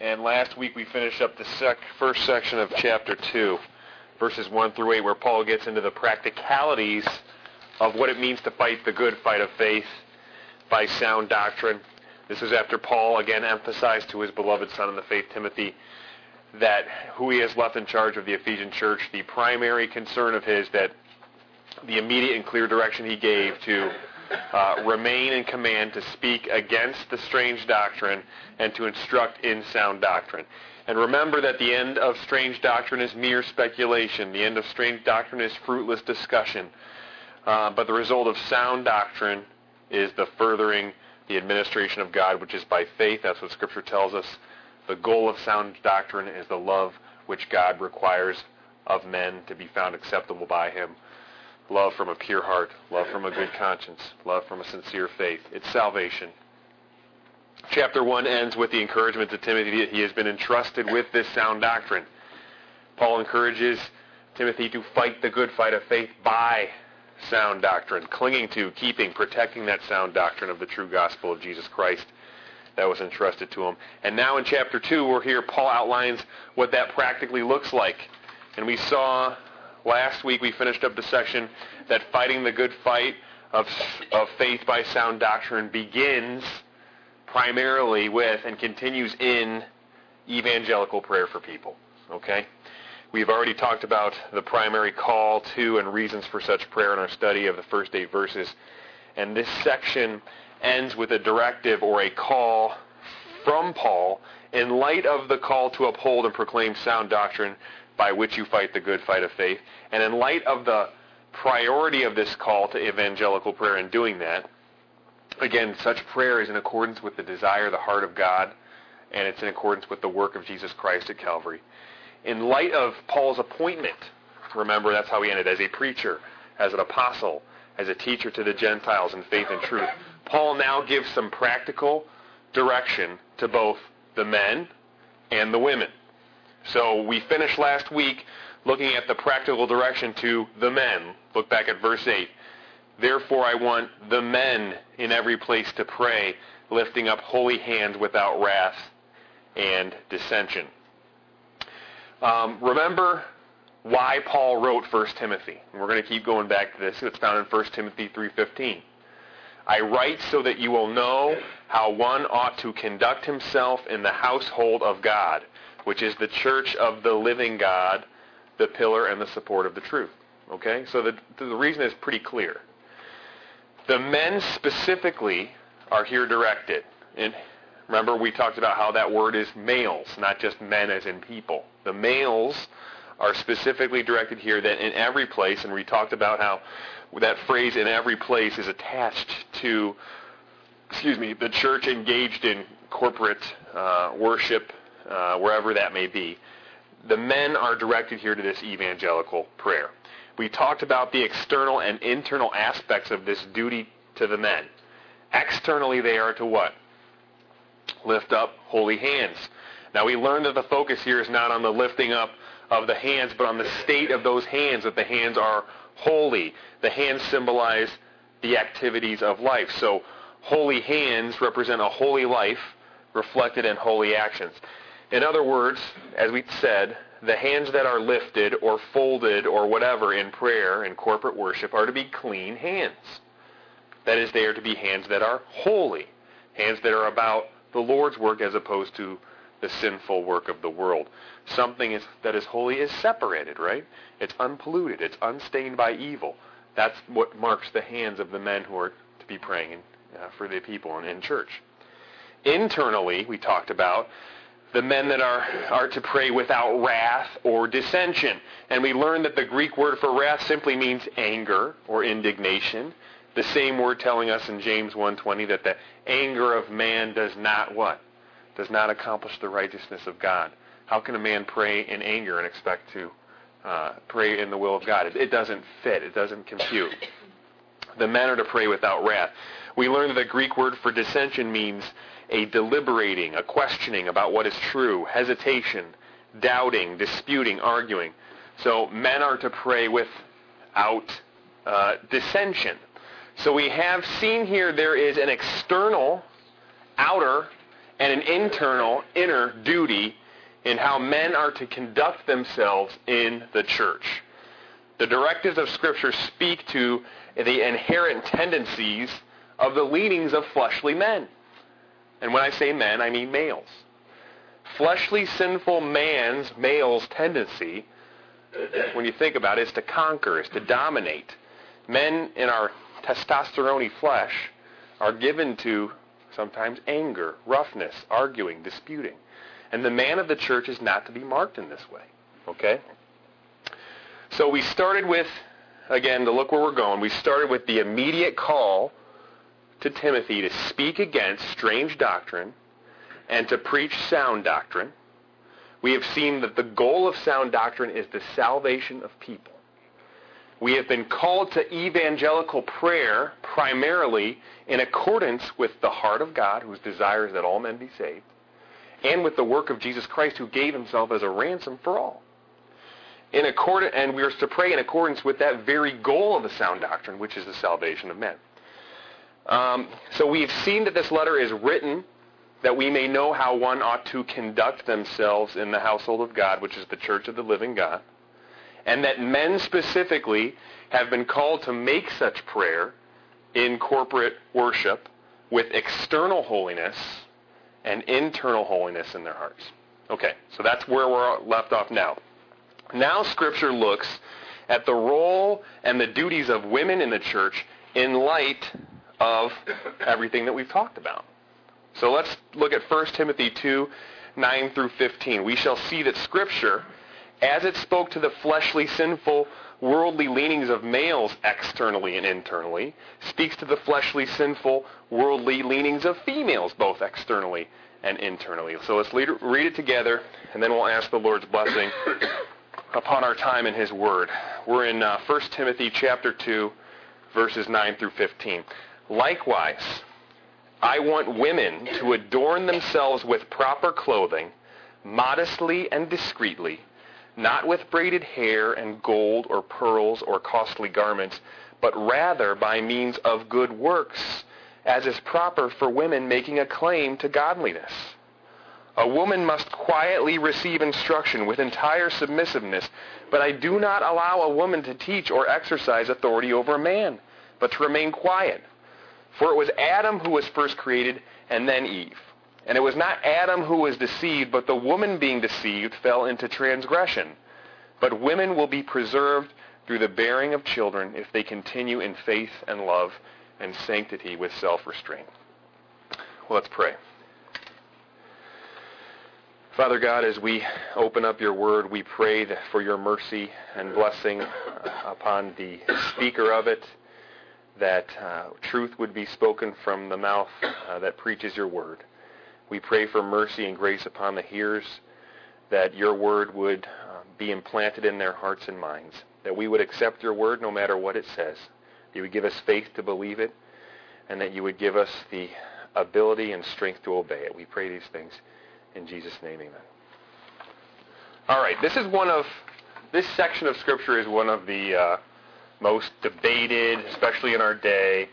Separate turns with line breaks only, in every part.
And last week we finished up the first section of chapter 2, verses 1 through 8, where Paul gets into the practicalities of what it means to fight the good fight of faith by sound doctrine. This was after Paul again emphasized to his beloved son in the faith, Timothy, that who he has left in charge of the Ephesian church, the primary concern of his, that the immediate and clear direction he gave to remain in command to speak against the strange doctrine and to instruct in sound doctrine. And remember that the end of strange doctrine is mere speculation. The end of strange doctrine is fruitless discussion. But the result of sound doctrine is the furthering the administration of God, which is by faith. That's what Scripture tells us. The goal of sound doctrine is the love which God requires of men to be found acceptable by Him. Love from a pure heart, love from a good conscience, love from a sincere faith. It's salvation. Chapter 1 ends with the encouragement to Timothy that he has been entrusted with this sound doctrine. Paul encourages Timothy to fight the good fight of faith by sound doctrine, clinging to, keeping, protecting that sound doctrine of the true gospel of Jesus Christ that was entrusted to him. And now in chapter 2, we're here, Paul outlines what that practically looks like. And we saw last week, we finished up the section that fighting the good fight of faith by sound doctrine begins primarily with and continues in evangelical prayer for people. Okay? We've already talked about the primary call to and reasons for such prayer in our study of the first 8 verses. And this section ends with a directive or a call from Paul in light of the call to uphold and proclaim sound doctrine by which you fight the good fight of faith. And in light of the priority of this call to evangelical prayer in doing that, again, such prayer is in accordance with the desire of the heart of God, and it's in accordance with the work of Jesus Christ at Calvary. In light of Paul's appointment, remember that's how he ended, as a preacher, as an apostle, as a teacher to the Gentiles in faith and truth, Paul now gives some practical direction to both the men and the women. So we finished last week looking at the practical direction to the men. Look back at verse 8. Therefore I want the men in every place to pray, lifting up holy hands without wrath and dissension. Remember why Paul wrote 1 Timothy. And we're going to keep going back to this. It's found in 1 Timothy 3:15. I write so that you will know how one ought to conduct himself in the household of God, which is the church of the living God, the pillar and the support of the truth. Okay? So the reason is pretty clear. The men specifically are here directed. And remember, we talked about how that word is males, not just men as in people. The males are specifically directed here that in every place, and we talked about how that phrase in every place is attached to, the church engaged in corporate worship, wherever that may be. The men are directed here to this evangelical prayer. We talked about the external and internal aspects of this duty to the men. Externally, they are to what? Lift up holy hands. Now, we learned that the focus here is not on the lifting up of the hands, but on the state of those hands, that the hands are holy. The hands symbolize the activities of life. So, holy hands represent a holy life reflected in holy actions. In other words, as we said, the hands that are lifted or folded or whatever in prayer and corporate worship are to be clean hands. That is, they are to be hands that are holy, hands that are about the Lord's work as opposed to the sinful work of the world. Something that is holy is separated, right? It's unpolluted. It's unstained by evil. That's what marks the hands of the men who are to be praying for the people in church. Internally, we talked about the men that are to pray without wrath or dissension. And we learned that the Greek word for wrath simply means anger or indignation. The same word telling us in James 1:20 that the anger of man does not what? Does not accomplish the righteousness of God. How can a man pray in anger and expect to pray in the will of God? It doesn't fit. It doesn't compute. The men are to pray without wrath. We learned that the Greek word for dissension means a deliberating, a questioning about what is true, hesitation, doubting, disputing, arguing. So men are to pray without dissension. So we have seen here there is an external, outer, and an inner duty in how men are to conduct themselves in the church. The directives of Scripture speak to the inherent tendencies of the leanings of fleshly men. And when I say men, I mean males. Fleshly, sinful male's tendency, when you think about it, is to conquer, is to dominate. Men in our testosterone flesh are given to sometimes anger, roughness, arguing, disputing. And the man of the church is not to be marked in this way. Okay? So we started with, again, to look where we're going, we started with the immediate call to Timothy to speak against strange doctrine and to preach sound doctrine. We have seen that the goal of sound doctrine is the salvation of people. We have been called to evangelical prayer primarily in accordance with the heart of God, whose desire is that all men be saved, and with the work of Jesus Christ, who gave himself as a ransom for all. And we are to pray in accordance with that very goal of the sound doctrine, which is the salvation of men. So we've seen that this letter is written that we may know how one ought to conduct themselves in the household of God, which is the church of the living God, and that men specifically have been called to make such prayer in corporate worship with external holiness and internal holiness in their hearts. Okay, so that's where we're left off now. Now Scripture looks at the role and the duties of women in the church in light of everything that we've talked about. So let's look at 1 Timothy 2, 9 through 15. We shall see that Scripture, as it spoke to the fleshly, sinful, worldly leanings of males externally and internally, speaks to the fleshly, sinful, worldly leanings of females, both externally and internally. So let's read it together, and then we'll ask the Lord's blessing upon our time in his word. We're in 1 Timothy chapter 2, verses 9 through 15. Likewise, I want women to adorn themselves with proper clothing, modestly and discreetly, not with braided hair and gold or pearls or costly garments, but rather by means of good works, as is proper for women making a claim to godliness. A woman must quietly receive instruction with entire submissiveness, but I do not allow a woman to teach or exercise authority over a man, but to remain quiet. For it was Adam who was first created, and then Eve. And it was not Adam who was deceived, but the woman being deceived fell into transgression. But women will be preserved through the bearing of children if they continue in faith and love and sanctity with self-restraint. Well, let's pray. Father God, as we open up your word, we pray for your mercy and blessing upon the speaker of it, that truth would be spoken from the mouth that preaches your word. We pray for mercy and grace upon the hearers, that your word would be implanted in their hearts and minds, that we would accept your word no matter what it says. You would give us faith to believe it, and that you would give us the ability and strength to obey it. We pray these things in Jesus' name, amen. All right, this section of Scripture is one of the most debated, especially in our day.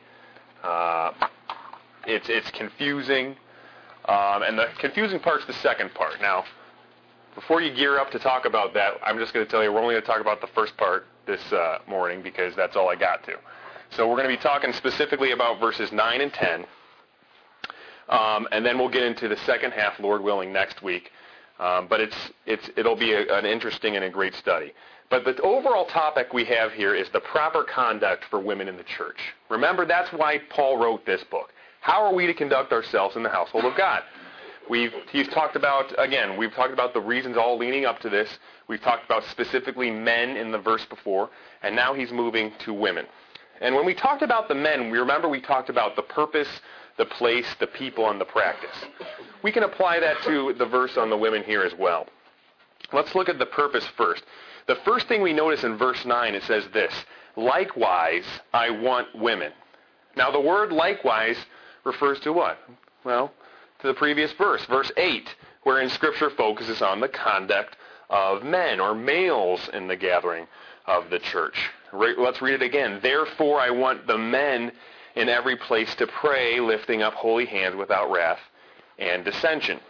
It's confusing, and the confusing part's the second part. Now, before you gear up to talk about that, I'm just going to tell you we're only going to talk about the first part this morning because that's all I got to. So we're going to be talking specifically about verses 9 and 10, and then we'll get into the second half, Lord willing, next week. But it'll be an interesting and a great study. But the overall topic we have here is the proper conduct for women in the church. Remember, that's why Paul wrote this book. How are we to conduct ourselves in the household of God? We've talked about the reasons all leading up to this. We've talked about specifically men in the verse before, and now he's moving to women. And when we talked about the men, we talked about the purpose, the place, the people, and the practice. We can apply that to the verse on the women here as well. Let's look at the purpose first. The first thing we notice in verse 9, it says this: likewise, I want women. Now, the word likewise refers to what? Well, to the previous verse, verse 8, wherein Scripture focuses on the conduct of men or males in the gathering of the church. Let's read it again. Therefore, I want the men in every place to pray, lifting up holy hands without wrath and dissension.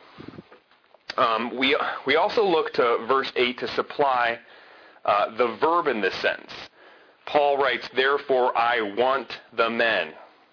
We also look to verse 8 to supply the verb in this sentence. Paul writes, therefore I want the men.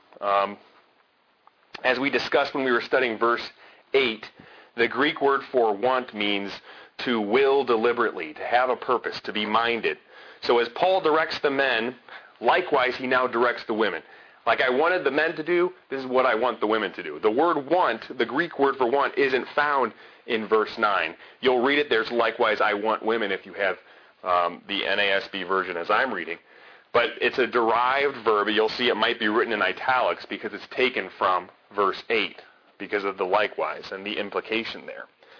As we discussed when we were studying verse 8, the Greek word for want means to will deliberately, to have a purpose, to be minded. So as Paul directs the men, likewise he now directs the women. Like I wanted the men to do, this is what I want the women to do. The word want, the Greek word for want, isn't found in verse 9. You'll read it, there's likewise I want women if you have the NASB version as I'm reading. But it's a derived verb. You'll see it might be written in italics because it's taken from verse 8 because of the likewise and the implication there.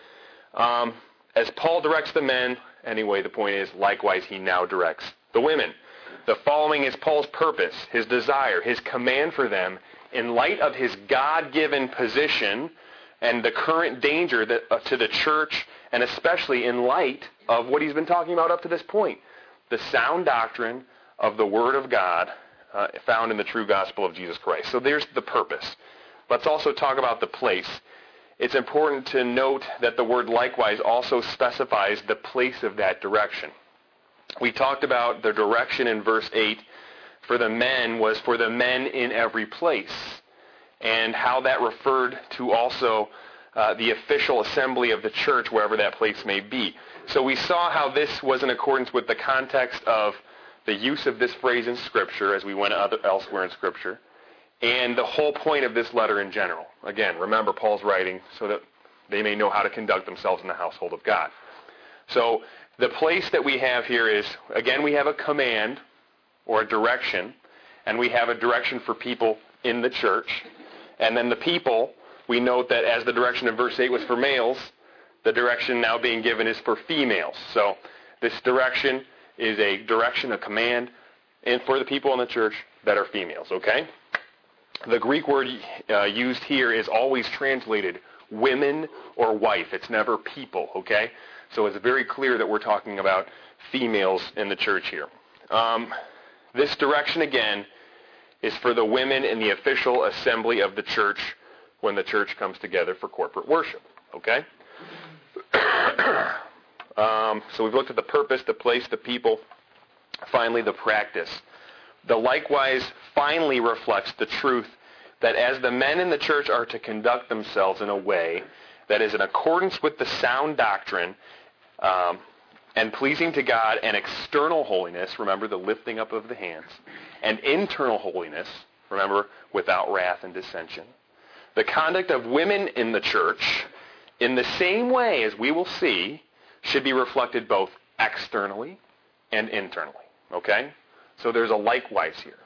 As Paul directs the men, anyway, the point is, likewise he now directs the women. The following is Paul's purpose, his desire, his command for them in light of his God-given position and the current danger to the church, and especially in light of what he's been talking about up to this point, the sound doctrine of the Word of God found in the true gospel of Jesus Christ. So there's the purpose. Let's also talk about the place. It's important to note that the word likewise also specifies the place of that direction. We talked about the direction in verse 8 for the men was for the men in every place, and how that referred to also the official assembly of the church, wherever that place may be. So we saw how this was in accordance with the context of the use of this phrase in Scripture as we went elsewhere in Scripture, and the whole point of this letter in general. Again, remember Paul's writing so that they may know how to conduct themselves in the household of God. So the place that we have here is, again, we have a command or a direction, and we have a direction for people in the church. And then the people, we note that as the direction in verse 8 was for males, the direction now being given is for females. So this direction is a direction, a command, and for the people in the church that are females, okay? The Greek word used here is always translated women or wife. It's never people, okay? So it's very clear that we're talking about females in the church here. This direction, again, is for the women in the official assembly of the church when the church comes together for corporate worship, okay? So we've looked at the purpose, the place, the people, finally the practice. The likewise finally reflects the truth that as the men in the church are to conduct themselves in a way that is in accordance with the sound doctrine and pleasing to God, and external holiness, remember the lifting up of the hands, and internal holiness, remember, without wrath and dissension. The conduct of women in the church, in the same way as we will see, should be reflected both externally and internally. Okay? So there's a likewise here.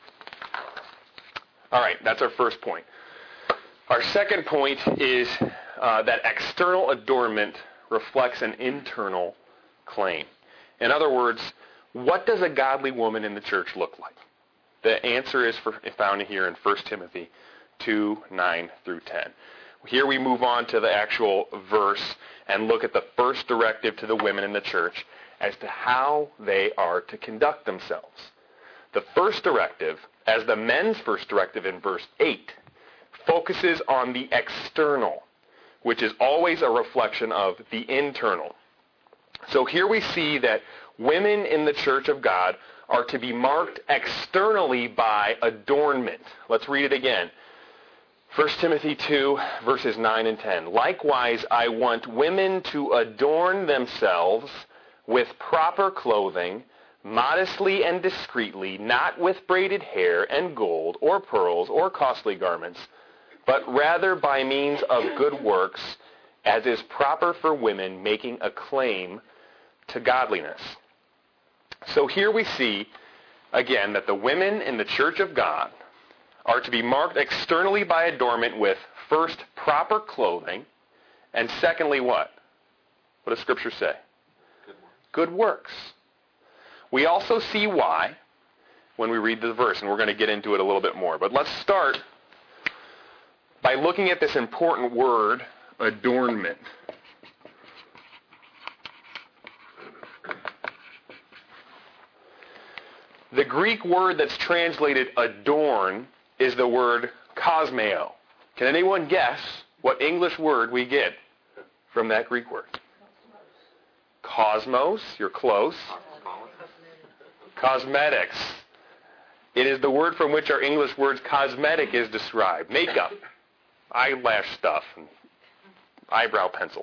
All right, that's our first point. Our second point is that external adornment reflects an internal claim. In other words, what does a godly woman in the church look like? The answer is found here in 1 Timothy 2, 9 through 10. Here we move on to the actual verse and look at the first directive to the women in the church as to how they are to conduct themselves. The first directive, as the men's first directive in verse 8, focuses on the external, which is always a reflection of the internal. So here we see that women in the church of God are to be marked externally by adornment. Let's read it again. 1 Timothy 2, verses 9 and 10. Likewise, I want women to adorn themselves with proper clothing, modestly and discreetly, not with braided hair and gold or pearls or costly garments, but rather by means of good works, as is proper for women making a claim to godliness. So here we see, again, that the women in the church of God are to be marked externally by adornment with, first, proper clothing, and secondly, what? What does Scripture say? Good works. We also see why when we read the verse, and we're going to get into it a little bit more. But let's start by looking at this important word, adornment. The Greek word that's translated adorn is the word kosmeo. Can anyone guess What English word we get from that Greek word? Cosmos, you're close. Cosmetics. It is the word from which our English word cosmetic is described. Makeup, eyelash stuff, and eyebrow pencils.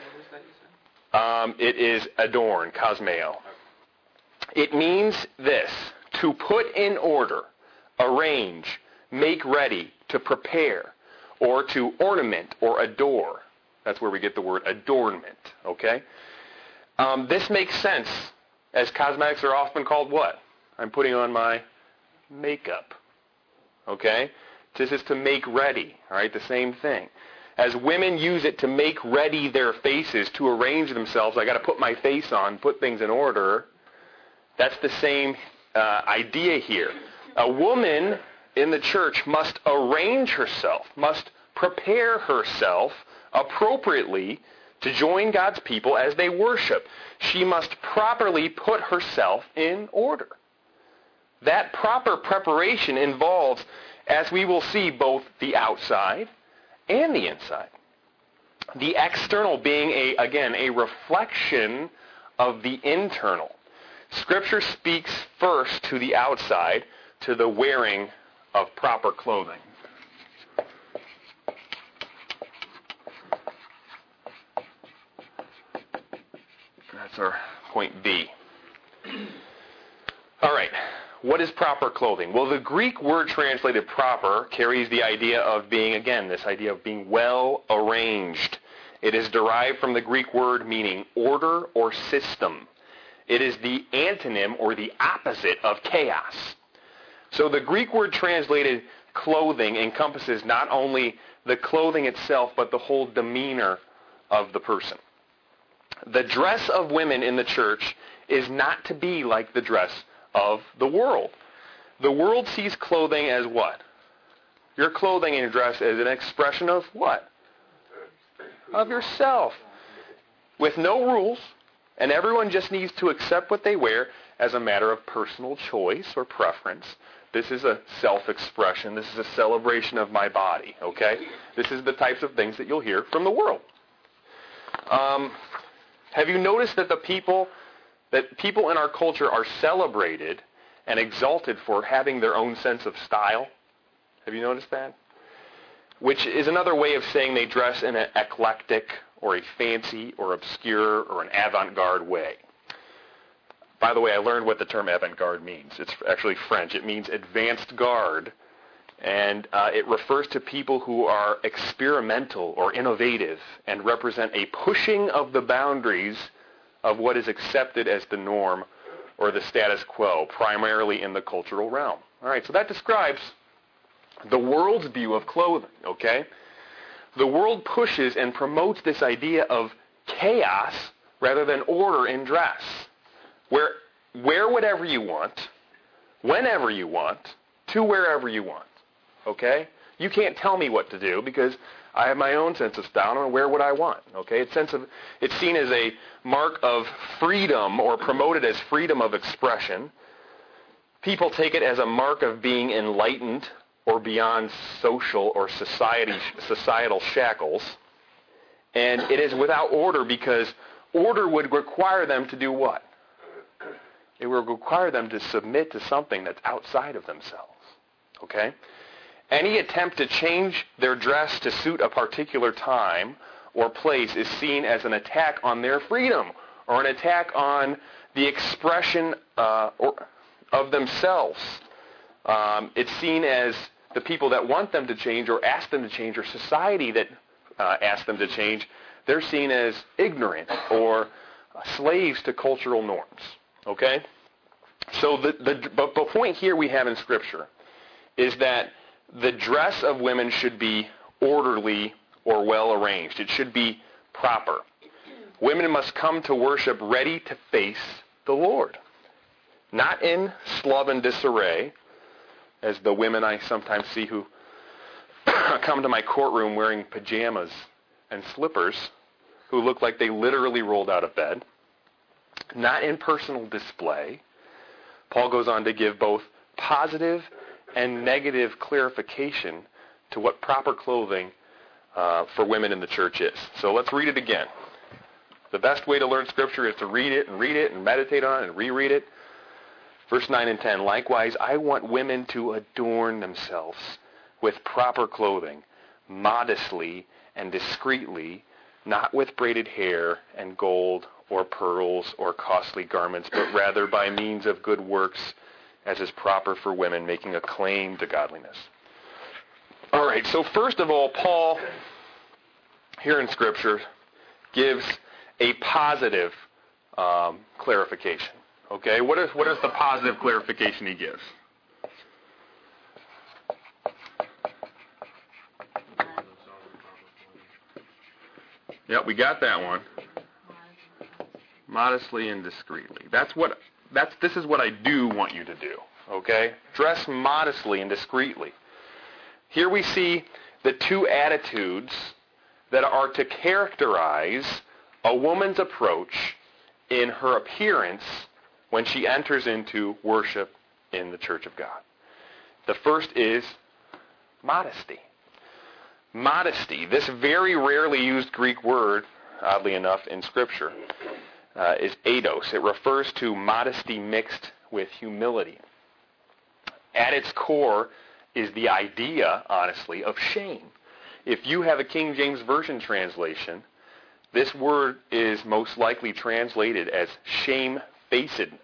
It is adorn, cosmeo. It means this: to put in order, arrange, make ready, to prepare, or to ornament or adore. That's where we get the word adornment, okay? This makes sense, as cosmetics are often called what? I'm putting on my makeup, okay? This is to make ready, all right? The same thing. As women use it to make ready their faces, to arrange themselves, I got to put my face on, put things in order. That's the same idea here. A woman in the church must arrange herself, must prepare herself appropriately to join God's people as they worship. She must properly put herself in order. That proper preparation involves, as we will see, both the outside and the inside. The external being, a reflection of the internal. Scripture speaks first to the outside, to the wearing of proper clothing. That's our point B. All right. What is proper clothing? Well, the Greek word translated proper carries the idea of being, again, this idea of being well arranged. It is derived from the Greek word meaning order or system. It is the antonym or the opposite of chaos. So the Greek word translated clothing encompasses not only the clothing itself, but the whole demeanor of the person. The dress of women in the church is not to be like the dress of the world. The world sees clothing as what? Your clothing and your dress as an expression of what? Of yourself. With no rules, and everyone just needs to accept what they wear as a matter of personal choice or preference. This is a self-expression. This is a celebration of my body, okay? This is the types of things that you'll hear from the world. Have you noticed that people in our culture are celebrated and exalted for having their own sense of style? Have you noticed that? Which is another way of saying they dress in an eclectic or a fancy or obscure or an avant-garde way. By the way, I learned what the term avant-garde means. It's actually French. It means advanced guard, and it refers to people who are experimental or innovative and represent a pushing of the boundaries of what is accepted as the norm or the status quo, primarily in the cultural realm. All right, so that describes the world's view of clothing, okay? The world pushes and promotes this idea of chaos rather than order in dress. Where wear whatever you want, whenever you want, to wherever you want, okay? You can't tell me what to do because I have my own sense of style and I wear what I want, okay? It's seen as a mark of freedom or promoted as freedom of expression. People take it as a mark of being enlightened or beyond social or societal shackles. And it is without order because order would require them to do what? It would require them to submit to something that's outside of themselves, okay? Any attempt to change their dress to suit a particular time or place is seen as an attack on their freedom or an attack on the expression of themselves. It's seen as the people that want them to change or ask them to change or society that asks them to change, they're seen as ignorant or slaves to cultural norms. Okay? So the point here we have in Scripture is that the dress of women should be orderly or well arranged. It should be proper. Women must come to worship ready to face the Lord. Not in sloven disarray, as the women I sometimes see who come to my courtroom wearing pajamas and slippers, who look like they literally rolled out of bed. Not in personal display. Paul goes on to give both positive and negative clarification to what proper clothing for women in the church is. So let's read it again. The best way to learn Scripture is to read it and meditate on it and reread it. Verse 9 and 10, likewise, I want women to adorn themselves with proper clothing, modestly and discreetly, not with braided hair and gold or pearls or costly garments, but rather by means of good works, as is proper for women, making a claim to godliness. All right, so first of all, Paul, here in Scripture, gives a positive clarification. Okay, what is the positive clarification he gives? Yeah, we got that one. Modestly and discreetly. This is what I do want you to do. Okay? Dress modestly and discreetly. Here we see the two attitudes that are to characterize a woman's approach in her appearance when she enters into worship in the church of God. The first is modesty. Modesty, this very rarely used Greek word, oddly enough, in Scripture, is eidos. It refers to modesty mixed with humility. At its core is the idea, honestly, of shame. If you have a King James Version translation, this word is most likely translated as shamefacedness.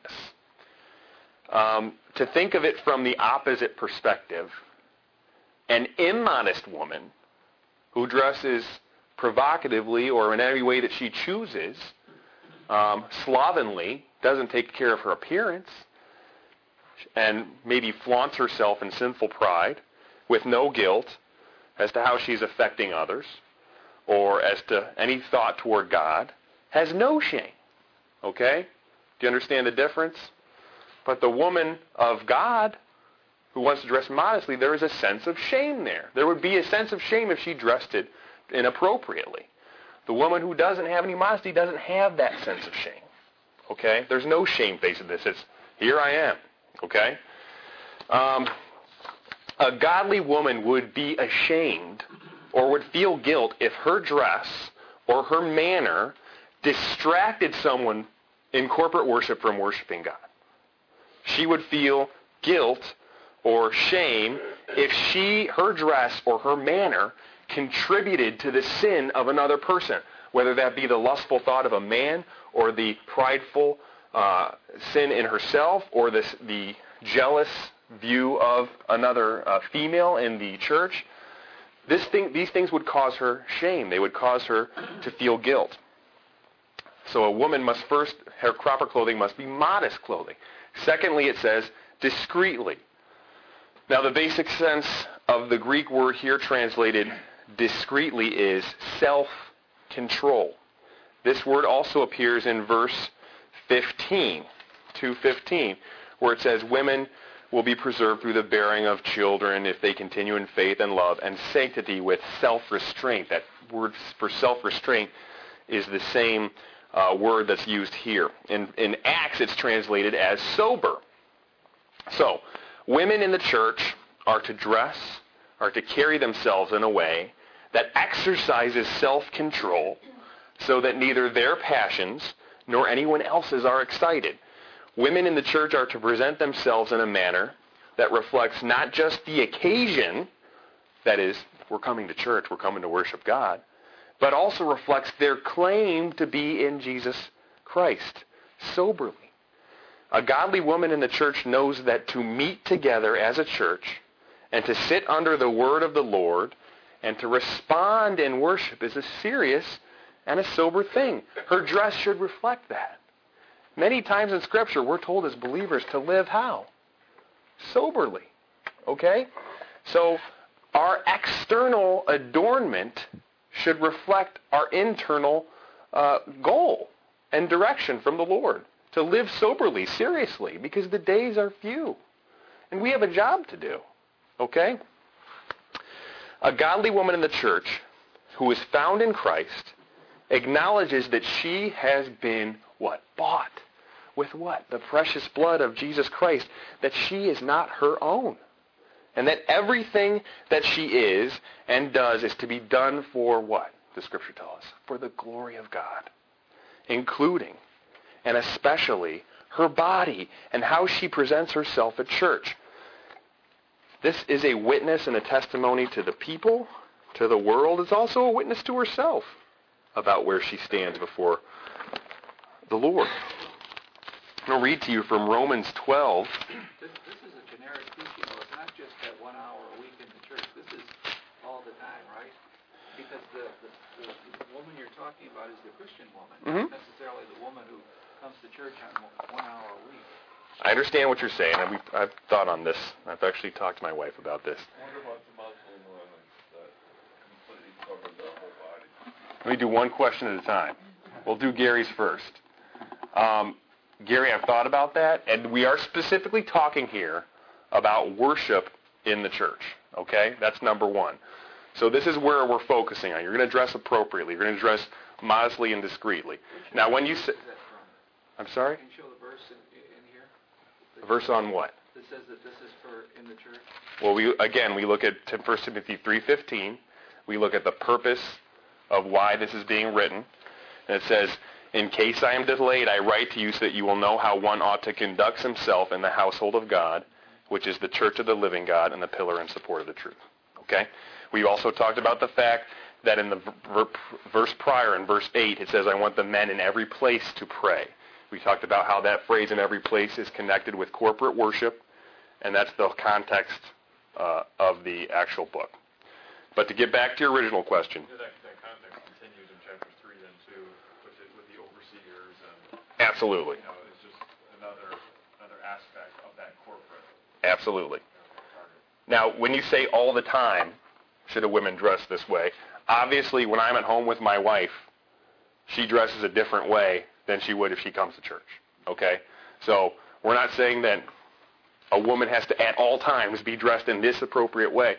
To think of it from the opposite perspective, an immodest woman who dresses provocatively or in any way that she chooses, slovenly, doesn't take care of her appearance, and maybe flaunts herself in sinful pride with no guilt as to how she's affecting others or as to any thought toward God, has no shame. Okay? Do you understand the difference? But the woman of God who wants to dress modestly, there is a sense of shame there. There would be a sense of shame if she dressed it inappropriately. The woman who doesn't have any modesty doesn't have that sense of shame. Okay? There's no shamefacedness. It's, here I am. Okay? A godly woman would be ashamed or would feel guilt if her dress or her manner distracted someone in corporate worship from worshiping God. She would feel guilt or shame if her dress or her manner contributed to the sin of another person, whether that be the lustful thought of a man or the prideful sin in herself or the jealous view of another female in the church. These things would cause her shame. They would cause her to feel guilt. So a woman must first, her proper clothing must be modest clothing. Secondly, it says discreetly. Now, the basic sense of the Greek word here translated discreetly is self-control. This word also appears in verse 15, 2:15, where it says, women will be preserved through the bearing of children if they continue in faith and love and sanctity with self-restraint. That word for self-restraint is the same word that's used here. In Acts, it's translated as sober. So, women in the church are to dress, are to carry themselves in a way that exercises self-control so that neither their passions nor anyone else's are excited. Women in the church are to present themselves in a manner that reflects not just the occasion, that is, we're coming to church, we're coming to worship God, but also reflects their claim to be in Jesus Christ, soberly. A godly woman in the church knows that to meet together as a church and to sit under the word of the Lord and to respond in worship is a serious and a sober thing. Her dress should reflect that. Many times in Scripture, we're told as believers to live how? Soberly. Okay? So our external adornment should reflect our internal goal and direction from the Lord. To live soberly, seriously, because the days are few. And we have a job to do. Okay? A godly woman in the church who is found in Christ acknowledges that she has been, what? Bought. With what? The precious blood of Jesus Christ. That she is not her own. And that everything that she is and does is to be done for what? The Scripture tells us. For the glory of God. Including and especially her body and how she presents herself at church. This is a witness and a testimony to the people, to the world. It's also a witness to herself about where she stands before the Lord. I'll read to you from Romans 12.
This is a generic teaching, though. It's not just that 1 hour a week in the church. This is all the time, right? Because the woman you're talking about is the Christian woman, not necessarily the woman who comes to church on 1 hour a week.
I understand what you're saying, and I've thought on this. I've actually talked to my wife about this.
What about the Muslim women that completely cover their whole body?
Let me do one question at a time. We'll do Gary's first. Gary, I've thought about that, and we are specifically talking here about worship in the church. Okay? That's number one. So this is where we're focusing on. You're going to dress appropriately. You're going to dress modestly and discreetly. Now, when you say... I'm sorry?
Can you show the verse in here?
The verse on what?
That says that this is for in the church?
Well, we look at 1 Timothy 3:15. We look at the purpose of why this is being written. And it says, in case I am delayed, I write to you so that you will know how one ought to conduct himself in the household of God, which is the church of the living God and the pillar and support of the truth. Okay? We also talked about the fact that in the verse prior, in verse 8, it says, I want the men in every place to pray. We talked about how that phrase in every place is connected with corporate worship, and that's the context of the actual book. But to get back to your original question.
Yeah, that context continues in chapter 3 then too, with the overseers and...
Absolutely.
You know, it's just another aspect of that corporate...
Absolutely. Now, when you say all the time, should a woman dress this way, obviously when I'm at home with my wife, she dresses a different way than she would if she comes to church. Okay? So we're not saying that a woman has to at all times be dressed in this appropriate way.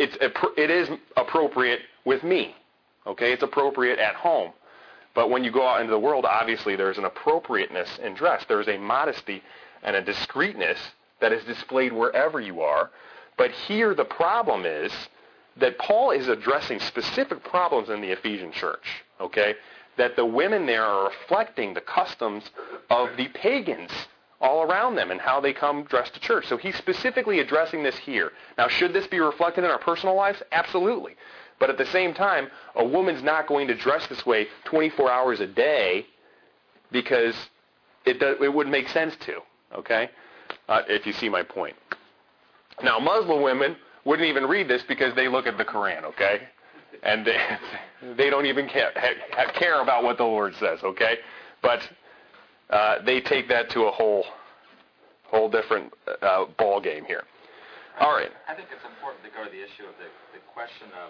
It is appropriate with me. Okay? It's appropriate at home. But when you go out into the world, obviously there's an appropriateness in dress. There's a modesty and a discreetness that is displayed wherever you are. But here the problem is that Paul is addressing specific problems in the Ephesian church. Okay? That the women there are reflecting the customs of the pagans all around them and how they come dressed to church. So he's specifically addressing this here. Now, should this be reflected in our personal lives? Absolutely. But at the same time, a woman's not going to dress this way 24 hours a day because it wouldn't make sense to, okay? If you see my point. Now, Muslim women wouldn't even read this because they look at the Quran, okay? And they don't even care about what the Lord says, okay? But they take that to a whole different ball game here. All right.
I think it's important to go to the issue of the question of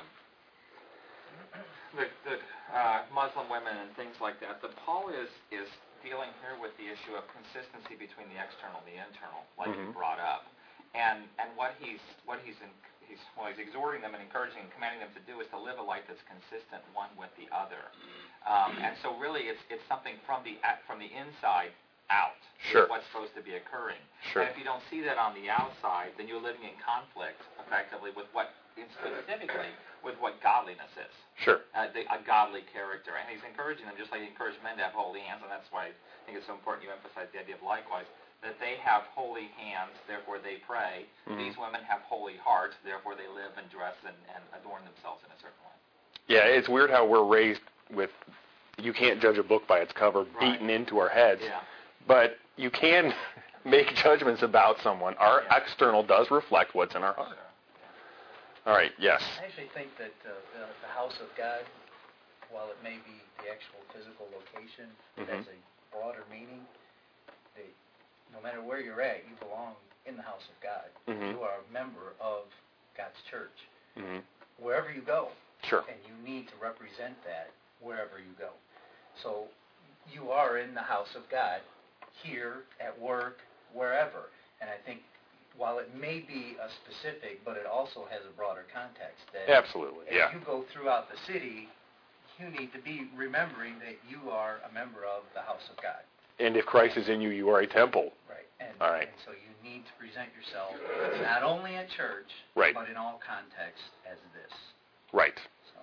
the Muslim women and things like that. But Paul is dealing here with the issue of consistency between the external and the internal, like you brought up, and what he's exhorting them and encouraging and commanding them to do is to live a life that's consistent one with the other. And so really it's something from the inside out.
Sure.
What's supposed to be occurring.
Sure.
And if you don't see that on the outside, then you're living in conflict effectively with specifically with what godliness is.
Sure.
A godly character. And he's encouraging them, just like he encouraged men to have holy hands, and that's why I think it's so important you emphasize the idea of likewise, that they have holy hands, therefore they pray. Mm-hmm. These women have holy hearts, therefore they live and dress and adorn themselves in a certain way. Yeah,
it's weird how we're raised with, you can't judge a book by its cover, beaten into our heads.
Yeah.
But you can make judgments about someone. Our external does reflect what's in our heart.
Sure.
All right, yes.
I actually think that the house of God, while it may be the actual physical location, it has a broader meaning. No matter where you're at, you belong in the house of God.
Mm-hmm.
You are a member of God's church.
Mm-hmm. Wherever
you go.
Sure.
And you need to represent that wherever you go. So you are in the house of God, here, at work, wherever. And I think while it may be a specific, but it also has a broader context. That
absolutely,
as you go throughout the city, you need to be remembering that you are a member of the house of God.
And if Christ is in you, you are a temple.
Right. And,
All right.
and so you need to present yourself not only at church,
Right.
but in all contexts as this.
Right.
So.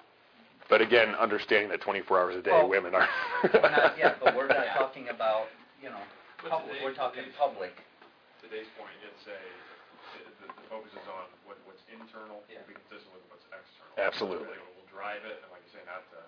But again, understanding that 24 hours a day,
Well,
women are.
but we're not talking about, we're talking public.
Today's point, it's the focus is on what's internal, to be consistent with what's external.
Absolutely.
We'll drive it, and like you say, not to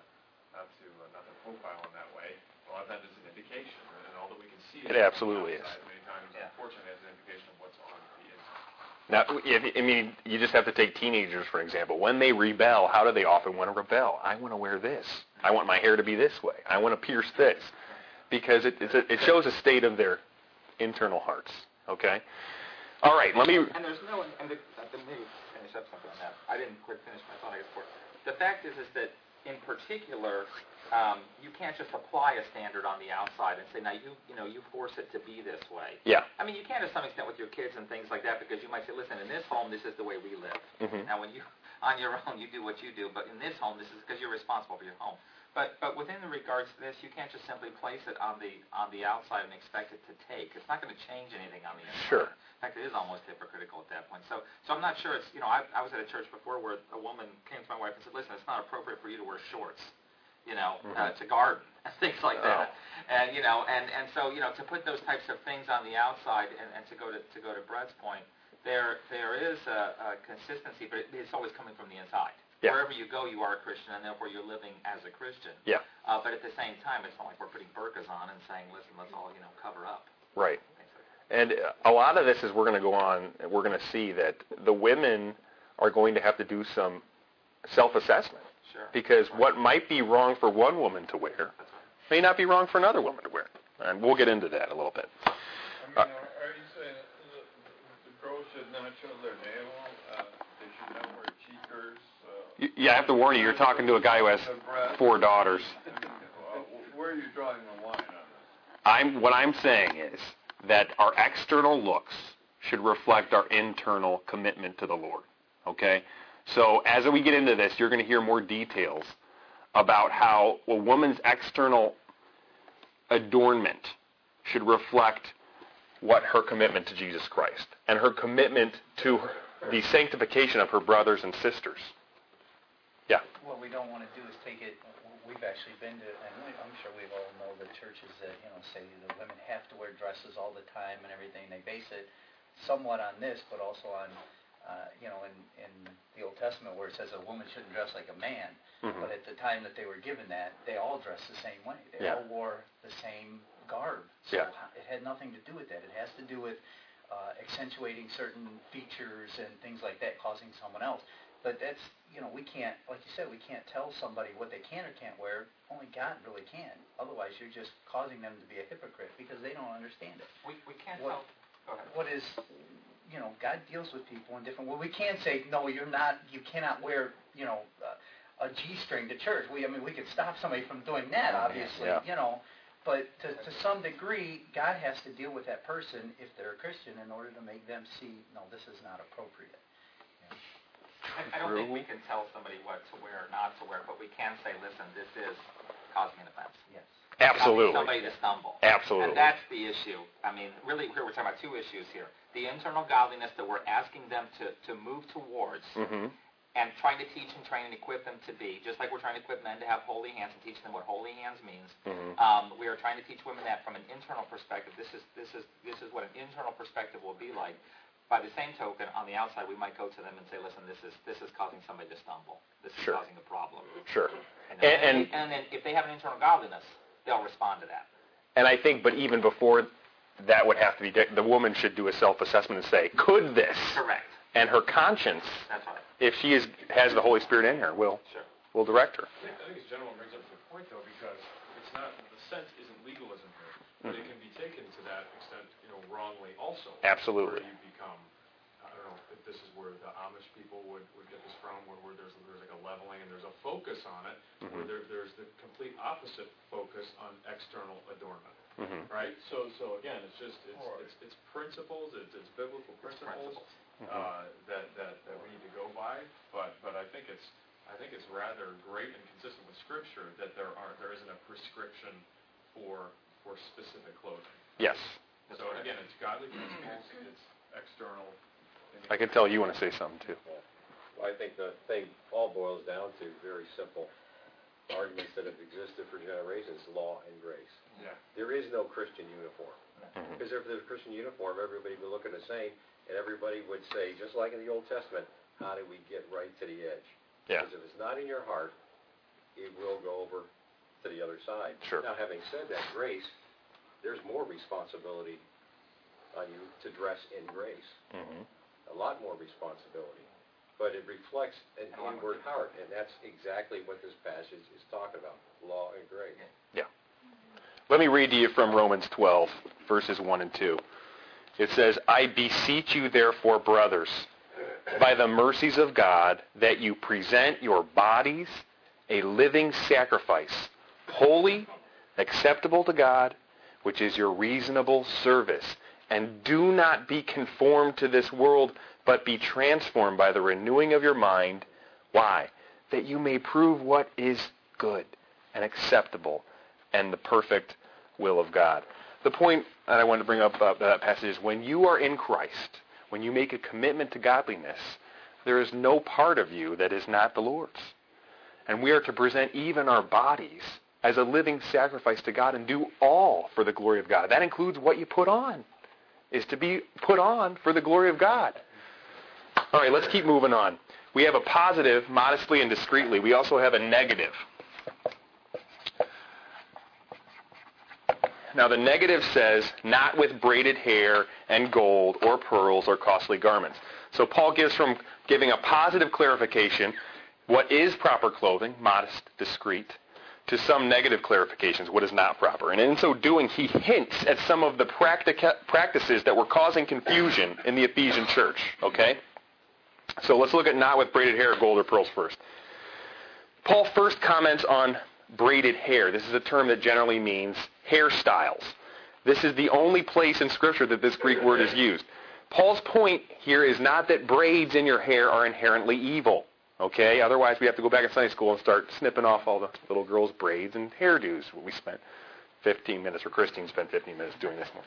profile in that way. A lot of times it's an indication, and all that we can see.
It absolutely is.
Many times, unfortunately, it's an indication of what's on the inside.
Now, you just have to take teenagers, for example. When they rebel, how do they often want to rebel? I want to wear this. I want my hair to be this way. I want to pierce this. Because it shows a state of their internal hearts. Okay? All right, let me...
And there's no... And maybe finish up something on that. I didn't quite finish my thought, I guess, before. The fact is that, in particular, you can't just apply a standard on the outside and say, now you force it to be this way.
Yeah.
I mean, you can to some extent with your kids and things like that, because you might say, listen, in this home, this is the way we live.
Mm-hmm.
Now, when you on your own, you do what you do, but in this home, this is because you're responsible for your home. But within the regards to this, you can't just simply place it on the outside and expect it to take. It's not going to change anything on the inside.
Sure.
In fact, it is almost hypocritical at that point. So I'm not sure it's, I was at a church before where a woman came to my wife and said, listen, it's not appropriate for you to wear shorts, to garden, and things like that. And, and so, to put those types of things on the outside and to go to Brett's point, there is a consistency, but it's always coming from the inside.
Yeah.
Wherever you go, you are a Christian, and therefore you're living as a Christian.
Yeah.
But at the same time, it's not like we're putting burqas on and saying, listen, let's all, cover up.
Right. And a lot of this is we're going to go on, we're going to see that the women are going to have to do some self-assessment.
Sure.
Because what might be wrong for one woman to wear may not be wrong for another woman to wear. And we'll get into that a little bit.
Are you saying the girls should not show their navel? They should not wear cheekers?
Yeah, I have to warn you, you're talking to a guy who has 4 daughters.
Where are you drawing the line on this?
What I'm saying is that our external looks should reflect our internal commitment to the Lord. Okay? So as we get into this, you're going to hear more details about how a woman's external adornment should reflect what her commitment to Jesus Christ and her commitment to the sanctification of her brothers and sisters. Yeah.
What we don't want to do is take it. We've actually been to, and I'm sure we all know the churches that say the women have to wear dresses all the time and everything. They base it somewhat on this, but also on, in the Old Testament where it says a woman shouldn't dress like a man. Mm-hmm. But at the time that they were given that, they all dressed the same way. They all wore the same garb. So it had nothing to do with that. It has to do with accentuating certain features and things like that, causing someone else. But that's, we can't, like you said, we can't tell somebody what they can or can't wear. Only God really can. Otherwise, you're just causing them to be a hypocrite because they don't understand it.
We can't tell. Go ahead.
What is, God deals with people in different ways. We can't say, no, you cannot wear, a G-string to church. We could stop somebody from doing that, obviously, But to some degree, God has to deal with that person, if they're a Christian, in order to make them see, no, this is not appropriate.
I don't think we can tell somebody what to wear or not to wear, but we can say, listen, this is causing an offense.
Yes.
Absolutely.
Somebody to stumble.
Absolutely.
And that's the issue. Really, here we're talking about 2 issues here. The internal godliness that we're asking them to move towards,
mm-hmm.
and trying to teach and train and equip them to be, just like we're trying to equip men to have holy hands and teach them what holy hands means.
Mm-hmm.
We are trying to teach women that from an internal perspective. This is what an internal perspective will be like. By the same token, on the outside, we might go to them and say, listen, this is causing somebody to stumble. This is causing a problem.
Sure.
And then if they have an internal godliness, they'll respond to that.
And I think, but even before that would have to be, the woman should do a self-assessment and say, could this?
Correct.
And her conscience,
that's right.
If she has the Holy Spirit in her, will direct her.
I think this gentleman brings up a good point, though, because it's not, the sense isn't legalism here, but it can be taken to that extent, wrongly also.
Absolutely.
Where you become, I don't know if this is where the Amish people would get this from, where there's like a leveling and there's a focus on it,
mm-hmm.
where there's the complete opposite focus on external adornment.
Mm-hmm.
Right? So again, it's principles, it's biblical principles that we need to go by, but I think it's rather great and consistent with Scripture that there isn't a prescription for for specific clothing.
Yes.
So again, it's godly principles, it's external.
I can tell you want to say something too.
Well, I think the thing all boils down to very simple arguments that have existed for generations, law and grace.
Yeah.
There is no Christian uniform. Because if there's a Christian uniform, everybody would look at the same, and everybody would say, just like in the Old Testament, how do we get right to the edge?
Yeah.
Because if it's not in your heart, it will go over to the other side.
Sure.
Now, having said that, grace, there's more responsibility on you to dress in grace. A lot more responsibility. But it reflects an inward heart, and that's exactly what this passage is talking about, law and grace.
Yeah. Let me read to you from Romans 12, verses 1 and 2. It says, I beseech you therefore, brothers, by the mercies of God, that you present your bodies a living sacrifice, holy, acceptable to God, which is your reasonable service. And do not be conformed to this world, but be transformed by the renewing of your mind. Why? That you may prove what is good and acceptable and the perfect will of God. The point that I wanted to bring up about that passage is when you are in Christ, when you make a commitment to godliness, there is no part of you that is not the Lord's. And we are to present even our bodies as a living sacrifice to God and do all for the glory of God. That includes what you put on, is to be put on for the glory of God. All right, let's keep moving on. We have a positive, modestly and discreetly. We also have a negative. Now, the negative says, not with braided hair and gold or pearls or costly garments. So Paul gives from giving a positive clarification, what is proper clothing, modest, discreet, to some negative clarifications, what is not proper. And in so doing, he hints at some of the practices that were causing confusion in the Ephesian church. Okay? So let's look at not with braided hair, gold, or pearls first. Paul first comments on braided hair. This is a term that generally means hairstyles. This is the only place in Scripture that this Greek word is used. Paul's point here is not that braids in your hair are inherently evil. Okay? Otherwise, we have to go back in Sunday school and start snipping off all the little girls' braids and hairdos. We spent 15 minutes, or Christine spent 15 minutes doing this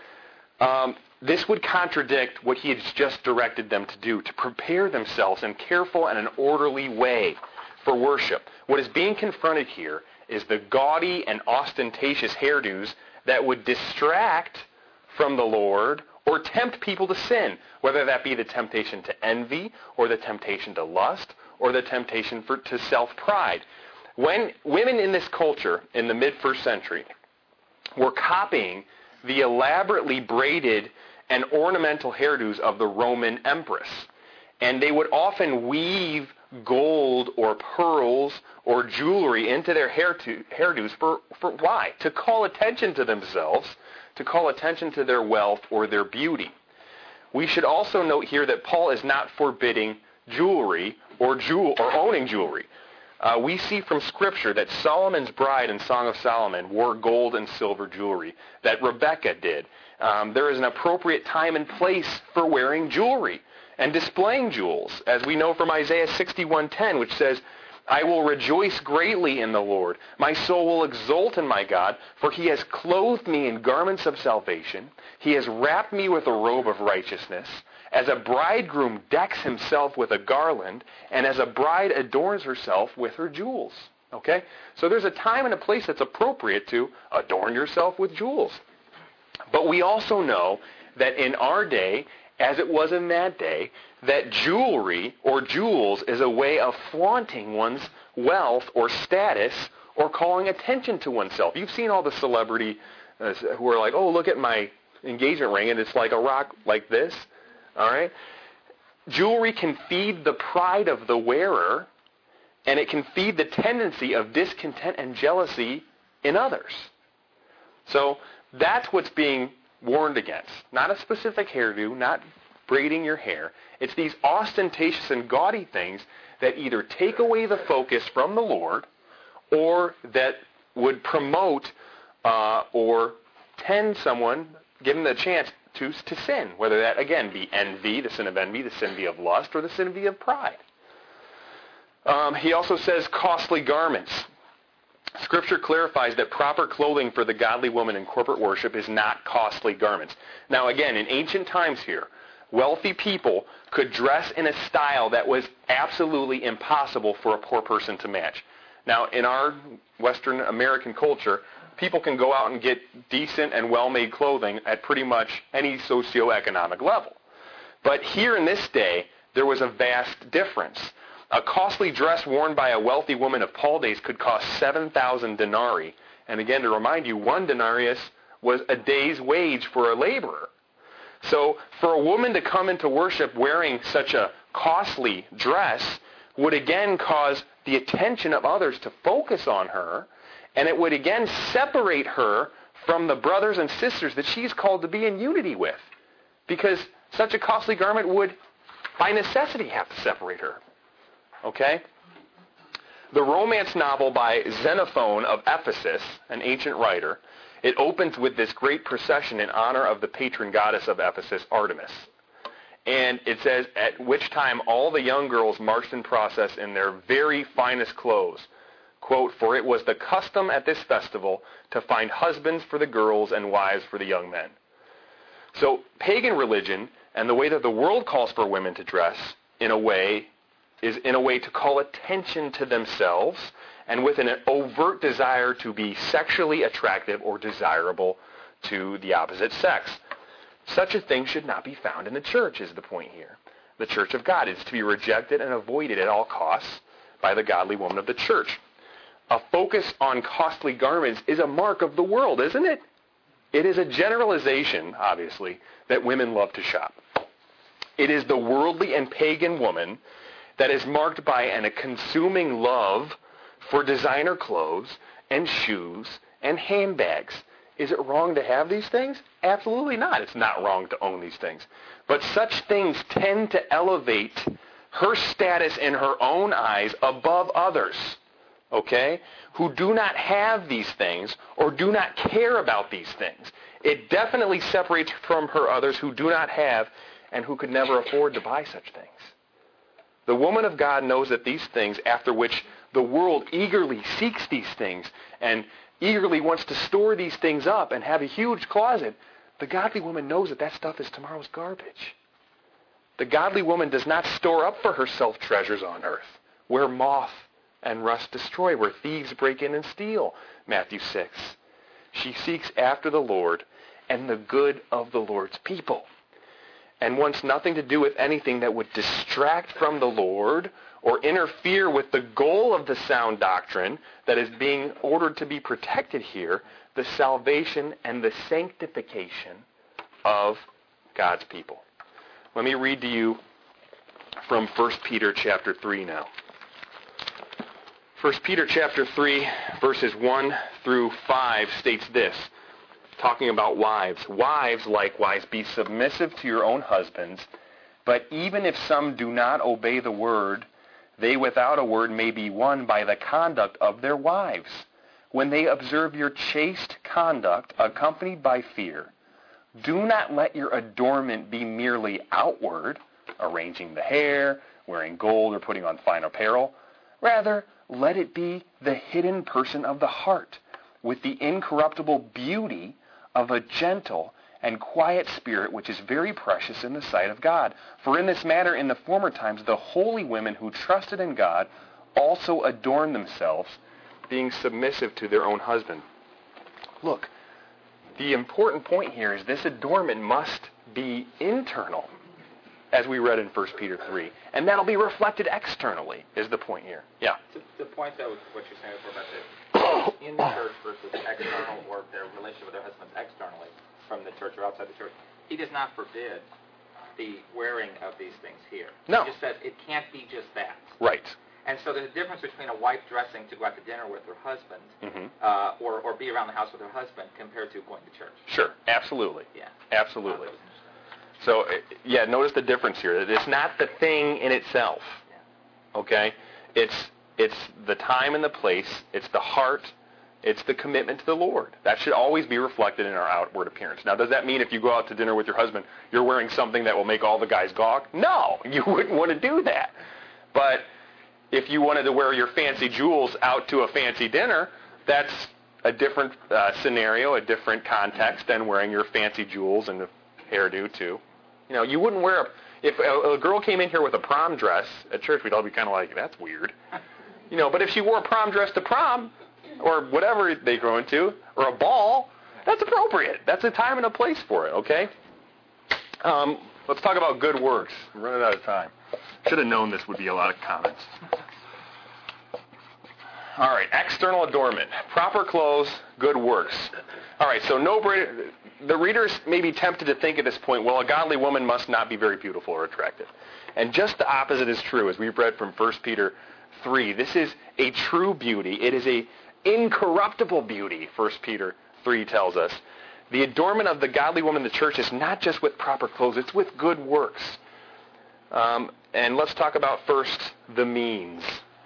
one. This would contradict what he had just directed them to do, to prepare themselves in careful and an orderly way for worship. What is being confronted here is the gaudy and ostentatious hairdos that would distract from the Lord or tempt people to sin, whether that be the temptation to envy or the temptation to lust or the temptation to self-pride. When women in this culture in the mid-1st century were copying the elaborately braided and ornamental hairdos of the Roman empress, and they would often weave gold or pearls or jewelry into their hairdos for why? To call attention to themselves, to call attention to their wealth or their beauty. We should also note here that Paul is not forbidding jewelry or owning jewelry. We see from Scripture that Solomon's bride in Song of Solomon wore gold and silver jewelry, that Rebecca did. There is an appropriate time and place for wearing jewelry and displaying jewels, as we know from Isaiah 61:10, which says, I will rejoice greatly in the Lord. My soul will exult in my God, for he has clothed me in garments of salvation. He has wrapped me with a robe of righteousness. As a bridegroom decks himself with a garland, and as a bride adorns herself with her jewels. Okay? So there's a time and a place that's appropriate to adorn yourself with jewels. But we also know that in our day, as it was in that day, that jewelry or jewels is a way of flaunting one's wealth or status or calling attention to oneself. You've seen all the celebrity who are like, oh, look at my engagement ring, and it's like a rock like this. All right? Jewelry can feed the pride of the wearer, and it can feed the tendency of discontent and jealousy in others. So that's what's being warned against. Not a specific hairdo, not braiding your hair. It's these ostentatious and gaudy things that either take away the focus from the Lord or that would promote or tend someone, give them the chance to sin, whether that, again, be envy, the sin of envy, the sin of lust, or the sin of pride. He also says costly garments. Scripture clarifies that proper clothing for the godly woman in corporate worship is not costly garments. Now again, in ancient times here, wealthy people could dress in a style that was absolutely impossible for a poor person to match. Now, in our Western American culture, people can go out and get decent and well-made clothing at pretty much any socioeconomic level. But here in this day, there was a vast difference. A costly dress worn by a wealthy woman of Paul's days could cost 7,000 denarii. And again, to remind you, 1 denarius was a day's wage for a laborer. So for a woman to come into worship wearing such a costly dress would again cause the attention of others to focus on her, and it would again separate her from the brothers and sisters that she's called to be in unity with, because such a costly garment would, by necessity, have to separate her. Okay? The romance novel by Xenophon of Ephesus, an ancient writer, it opens with this great procession in honor of the patron goddess of Ephesus, Artemis. And it says, at which time all the young girls marched in process in their very finest clothes. Quote, for it was the custom at this festival to find husbands for the girls and wives for the young men. So pagan religion and the way that the world calls for women to dress in a way is in a way to call attention to themselves and with an overt desire to be sexually attractive or desirable to the opposite sex. Such a thing should not be found in the church, is the point here. The church of God is to be rejected and avoided at all costs by the godly woman of the church. A focus on costly garments is a mark of the world, isn't it? It is a generalization, obviously, that women love to shop. It is the worldly and pagan woman that is marked by a consuming love for designer clothes and shoes and handbags. Is it wrong to have these things? Absolutely not. It's not wrong to own these things. But such things tend to elevate her status in her own eyes above others, okay, who do not have these things or do not care about these things. It definitely separates from her others who do not have and who could never afford to buy such things. The woman of God knows that these things, after which the world eagerly seeks these things and eagerly wants to store these things up and have a huge closet, the godly woman knows that that stuff is tomorrow's garbage. The godly woman does not store up for herself treasures on earth, where moth and rust destroy, where thieves break in and steal, Matthew 6. She seeks after the Lord and the good of the Lord's people, and wants nothing to do with anything that would distract from the Lord or interfere with the goal of the sound doctrine that is being ordered to be protected here, the salvation and the sanctification of God's people. Let me read to you from 1 Peter chapter 3 now. 1 Peter chapter 3, verses 1 through 5 states this, talking about wives. Wives, likewise, be submissive to your own husbands, but even if some do not obey the word, they without a word may be won by the conduct of their wives, when they observe your chaste conduct accompanied by fear. Do not let your adornment be merely outward, arranging the hair, wearing gold, or putting on fine apparel. Rather, let it be the hidden person of the heart, with the incorruptible beauty of a gentle and quiet spirit, which is very precious in the sight of God. For in this matter, in the former times, the holy women who trusted in God also adorned themselves, being submissive to their own husband. Look, the important point here is this adornment must be internal, as we read in 1 Peter 3. And that'll be reflected externally, is the point here. Yeah?
The point, though, what you're saying before about the in the church versus external, or their relationship with their husbands externally from the church or outside the church, he does not forbid the wearing of these things here.
No.
He just says it can't be just that.
Right.
And so there's a difference between a wife dressing to go out to dinner with her husband, or be around the house with her husband, compared to going to church.
Sure, absolutely.
Yeah.
Absolutely. So, yeah, notice the difference here. It's not the thing in itself, okay? It's the time and the place. It's the heart. It's the commitment to the Lord. That should always be reflected in our outward appearance. Now, does that mean if you go out to dinner with your husband, you're wearing something that will make all the guys gawk? No, you wouldn't want to do that. But if you wanted to wear your fancy jewels out to a fancy dinner, that's a different scenario, a different context than wearing your fancy jewels and a hairdo too. You know, you wouldn't wear if a girl came in here with a prom dress at church, we'd all be kind of like, that's weird. You know, but if she wore a prom dress to prom, or whatever they go into, or a ball, that's appropriate. That's a time and a place for it, okay? Let's talk about good works. We're running out of time. Should have known this would be a lot of comments. All right, external adornment. Proper clothes, good works. All right, so the readers may be tempted to think at this point, well, a godly woman must not be very beautiful or attractive. And just the opposite is true, as we've read from 1 Peter 3. This is a true beauty. It is a incorruptible beauty, 1 Peter 3 tells us. The adornment of the godly woman in the church is not just with proper clothes, it's with good works. And let's talk about first the means.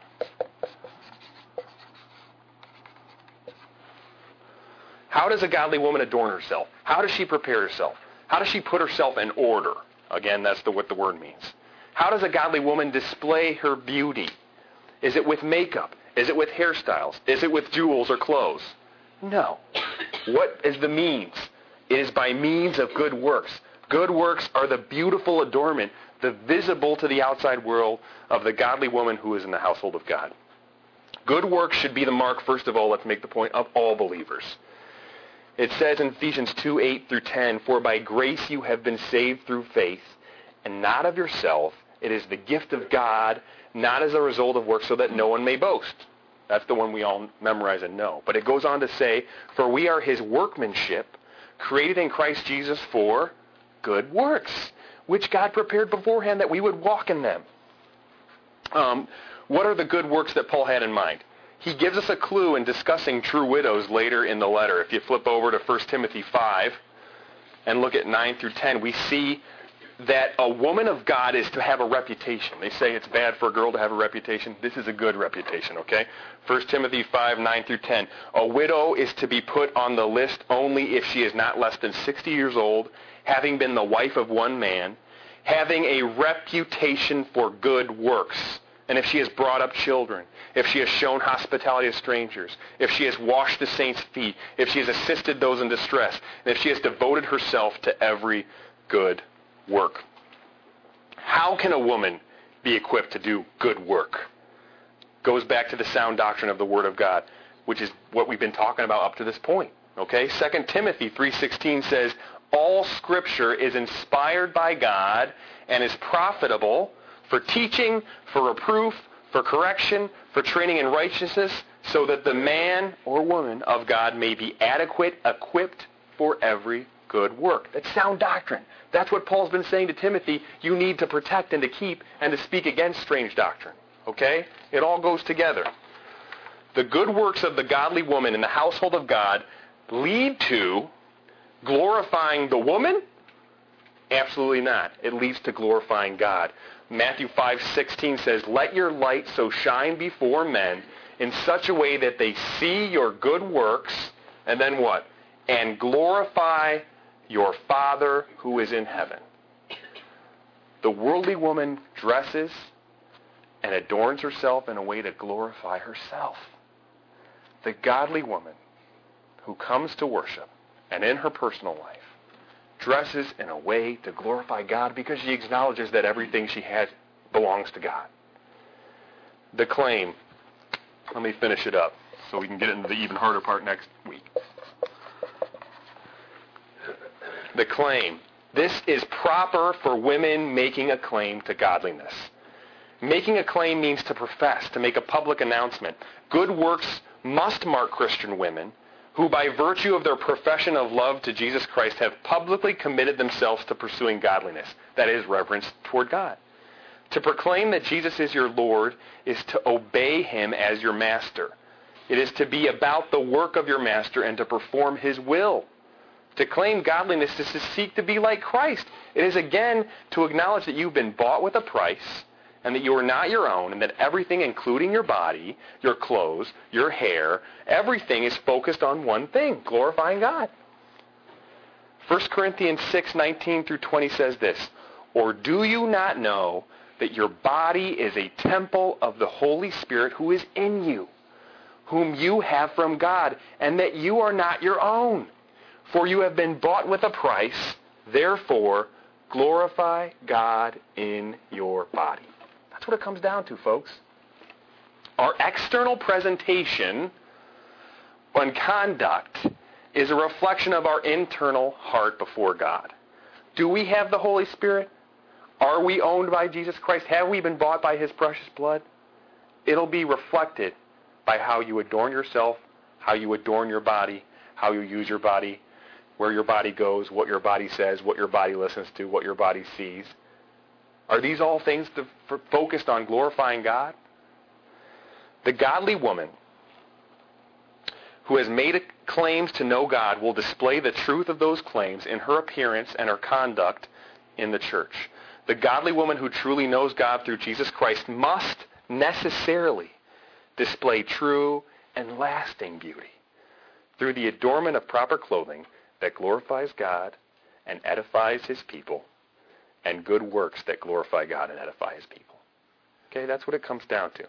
How does a godly woman adorn herself? How does she prepare herself? How does she put herself in order? Again, that's what the word means. How does a godly woman display her beauty? Is it with makeup? Is it with hairstyles? Is it with jewels or clothes? No. What is the means? It is by means of good works. Good works are the beautiful adornment, the visible to the outside world of the godly woman who is in the household of God. Good works should be the mark, first of all, let's make the point, of all believers. It says in Ephesians 2:8 through 10, "For by grace you have been saved through faith, and not of yourself. It is the gift of God, not as a result of works, so that no one may boast." That's the one we all memorize and know. But it goes on to say, "For we are his workmanship, created in Christ Jesus for good works, which God prepared beforehand that we would walk in them." What are the good works that Paul had in mind? He gives us a clue in discussing true widows later in the letter. If you flip over to 1 Timothy 5 and look at 9 through 10, we see that a woman of God is to have a reputation. They say it's bad for a girl to have a reputation. This is a good reputation, okay? 1 Timothy 5, 9 through 10. A widow is to be put on the list only if she is not less than 60 years old, having been the wife of one man, having a reputation for good works, and if she has brought up children, if she has shown hospitality to strangers, if she has washed the saints' feet, if she has assisted those in distress, and if she has devoted herself to every good work. How can a woman be equipped to do good work? Goes back to the sound doctrine of the Word of God, which is what we've been talking about up to this point. Okay? 2 Timothy 3:16 says, "All Scripture is inspired by God and is profitable for teaching, for reproof, for correction, for training in righteousness, so that the man or woman of God may be adequate, equipped for every good work." That's sound doctrine. That's what Paul's been saying to Timothy. You need to protect and to keep and to speak against strange doctrine. Okay? It all goes together. The good works of the godly woman in the household of God lead to glorifying the woman? Absolutely not. It leads to glorifying God. Matthew 5:16 says, "Let your light so shine before men in such a way that they see your good works," and then what? "And glorify your Father who is in heaven." The worldly woman dresses and adorns herself in a way to glorify herself. The godly woman who comes to worship and in her personal life dresses in a way to glorify God because she acknowledges that everything she has belongs to God. The claim. Let me finish it up so we can get into the even harder part next week. The claim. This is proper for women making a claim to godliness. Making a claim means to profess, to make a public announcement. Good works must mark Christian women who, by virtue of their profession of love to Jesus Christ, have publicly committed themselves to pursuing godliness. That is, reverence toward God. To proclaim that Jesus is your Lord is to obey him as your master. It is to be about the work of your master and to perform his will. To claim godliness is to seek to be like Christ. It is, again, to acknowledge that you've been bought with a price and that you are not your own, and that everything, including your body, your clothes, your hair, everything is focused on one thing, glorifying God. 1 Corinthians 6:19 through 20 says this, "Or do you not know that your body is a temple of the Holy Spirit who is in you, whom you have from God, and that you are not your own. For you have been bought with a price. Therefore, glorify God in your body. That's what it comes down to, folks. Our external presentation and conduct is a reflection of our internal heart before God. Do we have the Holy Spirit? Are we owned by Jesus Christ? Have we been bought by His precious blood? It'll be reflected by how you adorn yourself, how you adorn your body, how you use your body, where your body goes, what your body says, what your body listens to, what your body sees. Are these all things focused on glorifying God? The godly woman who has made claims to know God will display the truth of those claims in her appearance and her conduct in the church. The godly woman who truly knows God through Jesus Christ must necessarily display true and lasting beauty through the adornment of proper clothing that glorifies God and edifies His people, and good works that glorify God and edify His people. Okay, that's what it comes down to.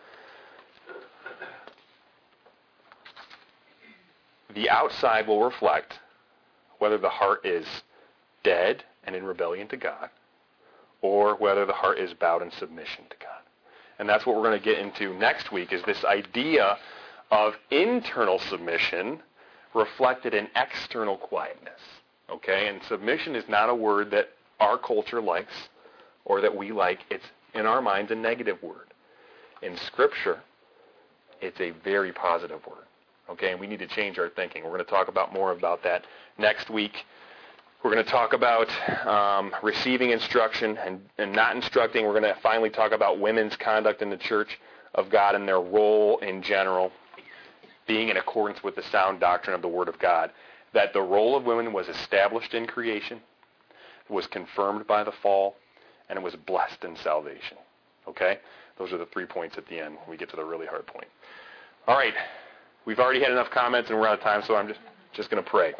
The outside will reflect whether the heart is dead and in rebellion to God, or whether the heart is bowed in submission to God. And that's what we're going to get into next week, is this idea of internal submission reflected in external quietness. Okay? And submission is not a word that our culture likes or that we like. It's, in our minds, a negative word. In Scripture, it's a very positive word. Okay? And we need to change our thinking. We're going to talk about more about that next week. We're going to talk about receiving instruction and not instructing. We're going to finally talk about women's conduct in the church of God and their role in general, being in accordance with the sound doctrine of the Word of God, that the role of women was established in creation, was confirmed by the fall, and it was blessed in salvation. Okay? Those are the 3 points at the end when we get to the really hard point. All right. We've already had enough comments and we're out of time, so I'm just going to pray.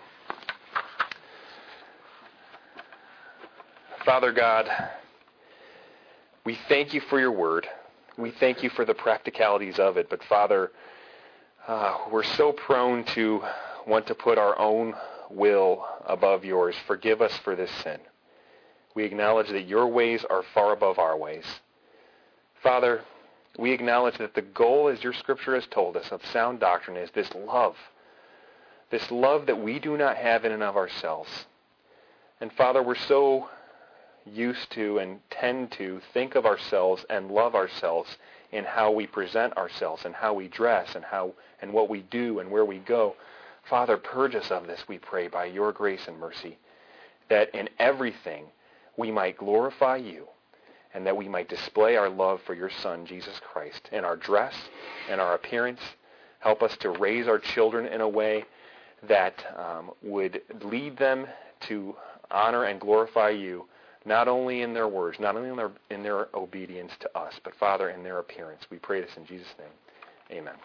Father God, we thank you for your word. We thank you for the practicalities of it. But Father, we're so prone to want to put our own will above yours. Forgive us for this sin. We acknowledge that your ways are far above our ways. Father, we acknowledge that the goal, as your Scripture has told us, of sound doctrine is this love that we do not have in and of ourselves. And Father, we're so used to and tend to think of ourselves and love ourselves in how we present ourselves and how we dress and what we do and where we go. Father, purge us of this, we pray, by your grace and mercy, that in everything we might glorify you and that we might display our love for your Son, Jesus Christ, in our dress and our appearance. Help us to raise our children in a way that would lead them to honor and glorify you, not only in their words, not only in their obedience to us, but, Father, in their appearance. We pray this in Jesus' name. Amen.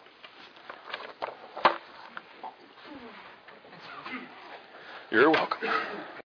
You're welcome.